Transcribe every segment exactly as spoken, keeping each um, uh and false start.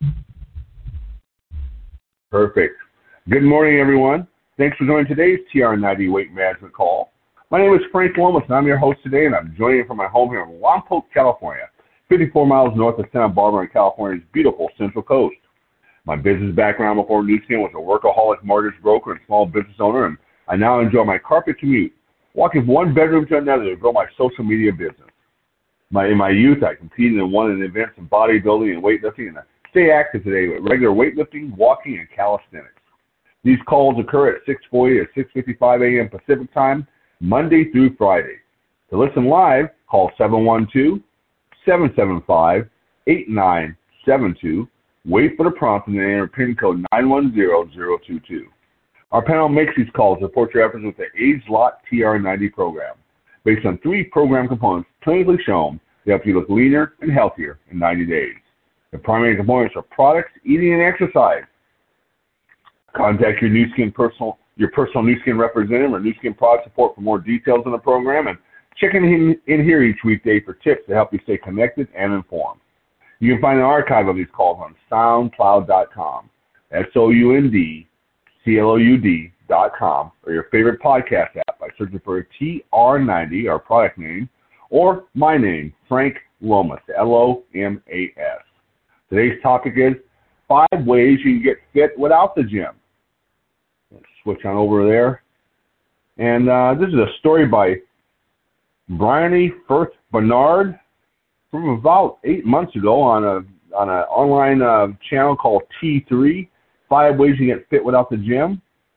Perfect. Good morning, everyone. Thanks for joining today's T R ninety Weight Management Call. My name is Frank Lomas, and I'm your host today, and I'm joining you from my home here in Lompoc, California, fifty-four miles north of Santa Barbara on California's beautiful Central Coast. My business background before Nu Skin was a workaholic mortgage broker and small business owner, and I now enjoy my carpet commute, walking from one bedroom to another to grow my social media business. My, in my youth, I competed and won in events in bodybuilding and weightlifting, and I stay active today with regular weightlifting, walking, and calisthenics. These calls occur at six forty or six fifty-five a.m. Pacific Time, Monday through Friday. To listen live, call seven one two, seven seven five, eight nine seven two. Wait for the prompt and then enter PIN code nine one zero zero two two. Our panel makes these calls to support your efforts with the Age Lot T R ninety program, based on three program components clinically shown to help you look leaner and healthier in ninety days. The primary components are products, eating, and exercise. Contact your Nu Skin personal, your personal Nu Skin representative or Nu Skin product support for more details on the program, and check in, in here each weekday for tips to help you stay connected and informed. You can find an archive of these calls on soundcloud dot com, S O U N D C L O U D dot com, or your favorite podcast app by searching for T R ninety, our product name, or my name, Frank Lomas, L O M A S. Today's topic is five ways you can get fit without the gym. Let's switch on over there. And uh, this is a story by Bryony Firth Bernard from about eight months ago on a on an online uh, channel called T three, Five Ways You Get Fit Without the Gym.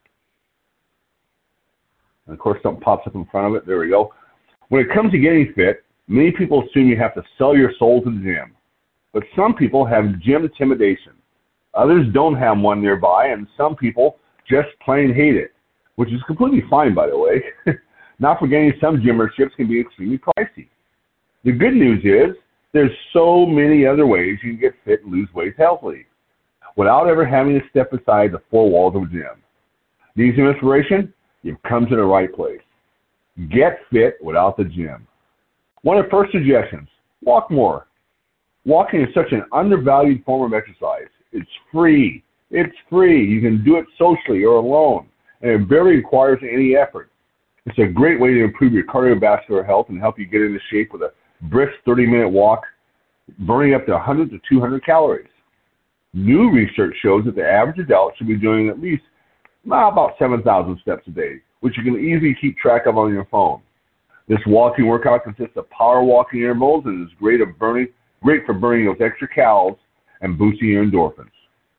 And of course, something pops up in front of it. There we go. When it comes to getting fit, many people assume you have to sell your soul to the gym. But some people have gym intimidation. Others don't have one nearby, and some people just plain hate it, which is completely fine, by the way. Not forgetting some gym memberships can be extremely pricey. The good news is there's so many other ways you can get fit and lose weight healthily without ever having to step inside the four walls of a gym. Need some inspiration? You've come to the right place. Get fit without the gym. One of the first suggestions, walk more. Walking is such an undervalued form of exercise. It's free. It's free. You can do it socially or alone, and it barely requires any effort. It's a great way to improve your cardiovascular health and help you get into shape with a brisk thirty-minute walk, burning up to one hundred to two hundred calories. New research shows that the average adult should be doing at least well, about seven thousand steps a day, which you can easily keep track of on your phone. This walking workout consists of power walking intervals and is great, of burning, great for burning those extra calories and boosting your endorphins.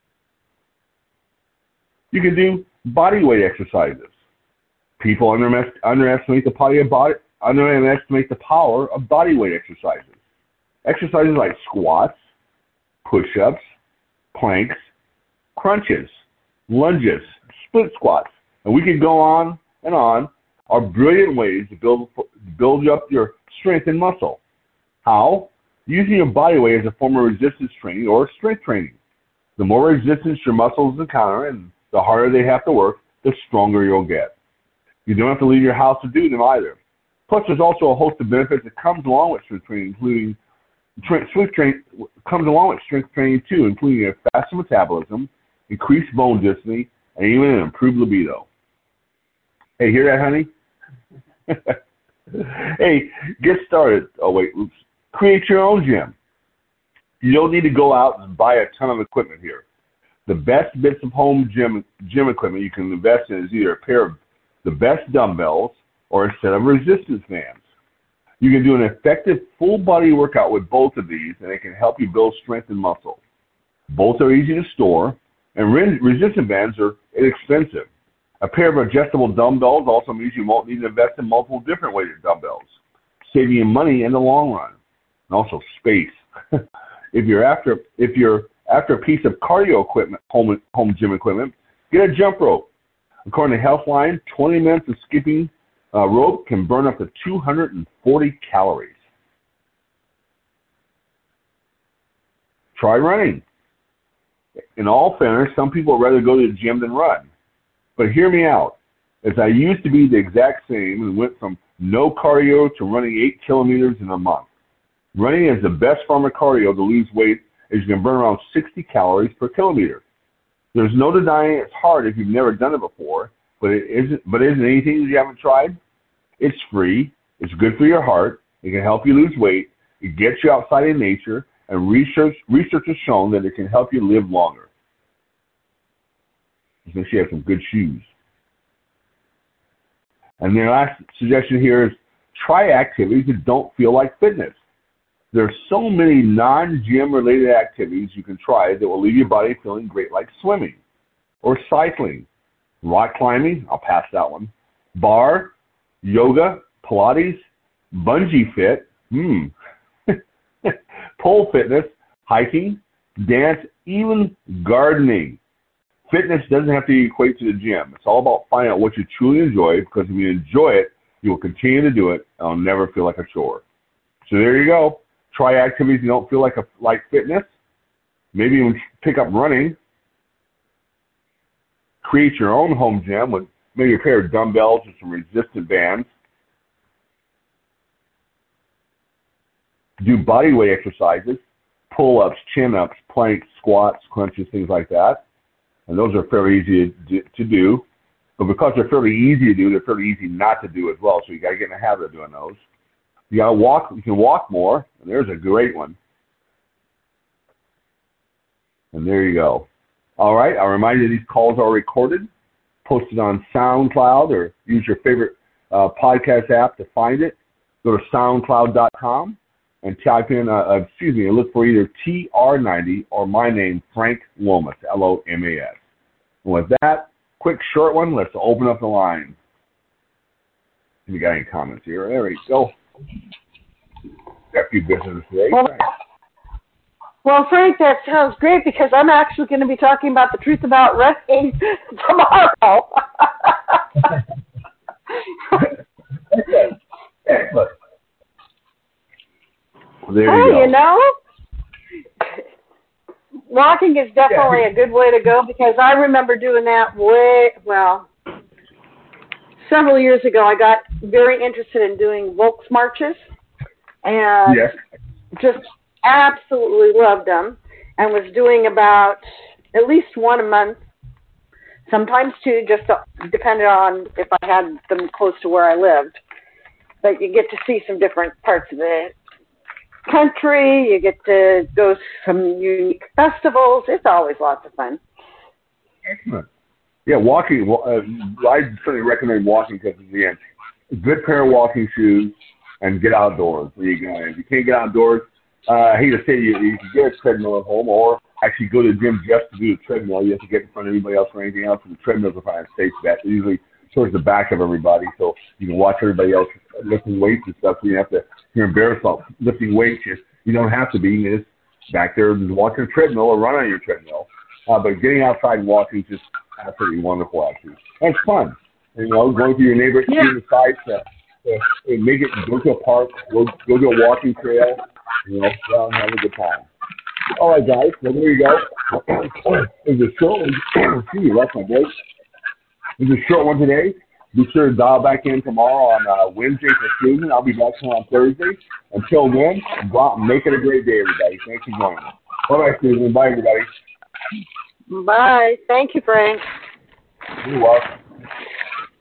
You can do body weight exercises. People underestimate the body of body, underestimate the power of body weight exercises. Exercises like squats, push-ups, planks, crunches, lunges, split squats, and we can go on and on, are brilliant ways to build build up your strength and muscle. How? Using your body weight as a form of resistance training or strength training. The more resistance your muscles encounter and the harder they have to work, the stronger you'll get. You don't have to leave your house to do them either. Plus, there's also a host of benefits that comes along with strength training, including strength training comes along with strength training too, including a faster metabolism, increased bone density, and even an improved libido. Hey, hear that, honey? Hey, get started. Oh, wait, oops. Create your own gym. You don't need to go out and buy a ton of equipment here. The best bits of home gym gym equipment you can invest in is either a pair of the best dumbbells or a set of resistance bands. You can do an effective full body workout with both of these, and it can help you build strength and muscle. Both are easy to store, and re- resistance bands are inexpensive. A pair of adjustable dumbbells also means you won't need to invest in multiple different weighted dumbbells, saving you money in the long run, and also space. if you're after if you're after a piece of cardio equipment, home home gym equipment, get a jump rope. According to Healthline, twenty minutes of skipping uh, rope can burn up to two hundred forty calories. Try running. In all fairness, some people would rather go to the gym than run. But hear me out, as I used to be the exact same and went from no cardio to running eight kilometers in a month. Running is the best form of cardio to lose weight is you can burn around sixty calories per kilometer. There's no denying it's hard if you've never done it before, but it isn't. But isn't anything that you haven't tried? It's free. It's good for your heart. It can help you lose weight. It gets you outside in nature, and research research has shown that it can help you live longer. So she has some good shoes. And the last suggestion here is try activities that don't feel like fitness. There are so many non-gym related activities you can try that will leave your body feeling great, like swimming or cycling, rock climbing, I'll pass that one, bar, yoga, Pilates, bungee fit, hmm, pole fitness, hiking, dance, even gardening. Fitness doesn't have to equate to the gym. It's all about finding out what you truly enjoy, because if you enjoy it, you will continue to do it, and it'll never feel like a chore. So there you go. Try activities you don't feel like a, like fitness. Maybe even pick up running. Create your own home gym with maybe a pair of dumbbells and some resistant bands. Do body weight exercises, pull-ups, chin-ups, planks, squats, crunches, things like that. And those are fairly easy to do. But because they're fairly easy to do, they're fairly easy not to do as well. So you got to get in the habit of doing those. You got to walk. You can walk more. And there's a great one. And there you go. All right. I'll remind you these calls are recorded, posted on SoundCloud, or use your favorite uh, podcast app to find it. Go to soundcloud dot com and type in, uh, excuse me, and look for either T R ninety or my name, Frank Lomas, L O M A S. And with that quick, short one, let's open up the line. If you got any comments here? There we go. Got a few businesses today. Well, well, Frank, that sounds great, because I'm actually going to be talking about the truth about running tomorrow. Okay. Excellent. There well, you go. You know, walking is definitely yeah. a good way to go, because I remember doing that way, well, several years ago. I got very interested in doing Volks marches, and yes. just absolutely loved them, and was doing about at least one a month, sometimes two, just depending on if I had them close to where I lived. But you get to see some different parts of the country. You get to go to some unique festivals. It's always lots of fun. Excellent. Yeah, walking. Uh, I certainly recommend walking, because again, a good pair of walking shoes and get outdoors. Where you go. If you can't get outdoors, uh, I hate to say you, you can get a treadmill at home, or actually go to the gym just to do the treadmill. You have to get in front of anybody else or anything else. And the treadmills are probably a safe bet. They're usually towards the back of everybody, so you can watch everybody else lifting weights and stuff. So you have to, you're embarrassed about lifting weights. You, you don't have to be. You can just back there and walk on a treadmill or run on your treadmill. Uh, but getting outside and walking is just absolutely wonderful, actually. And it's fun. And, you know, going through your neighborhood, yeah. the sides, uh, uh, make it, go to a park, go, go to a walking trail, you know, well, have a good time. All right, guys, well, there you go. It was a short one. Excuse me, that's my voice. It was a short one today. Be sure to dial back in tomorrow on uh, Wednesday for Susan. I'll be back on Thursday. Until then, go out and make it a great day, everybody. Thanks for joining us. All right, Susan. Bye, everybody. Bye. Thank you, Frank. You're welcome.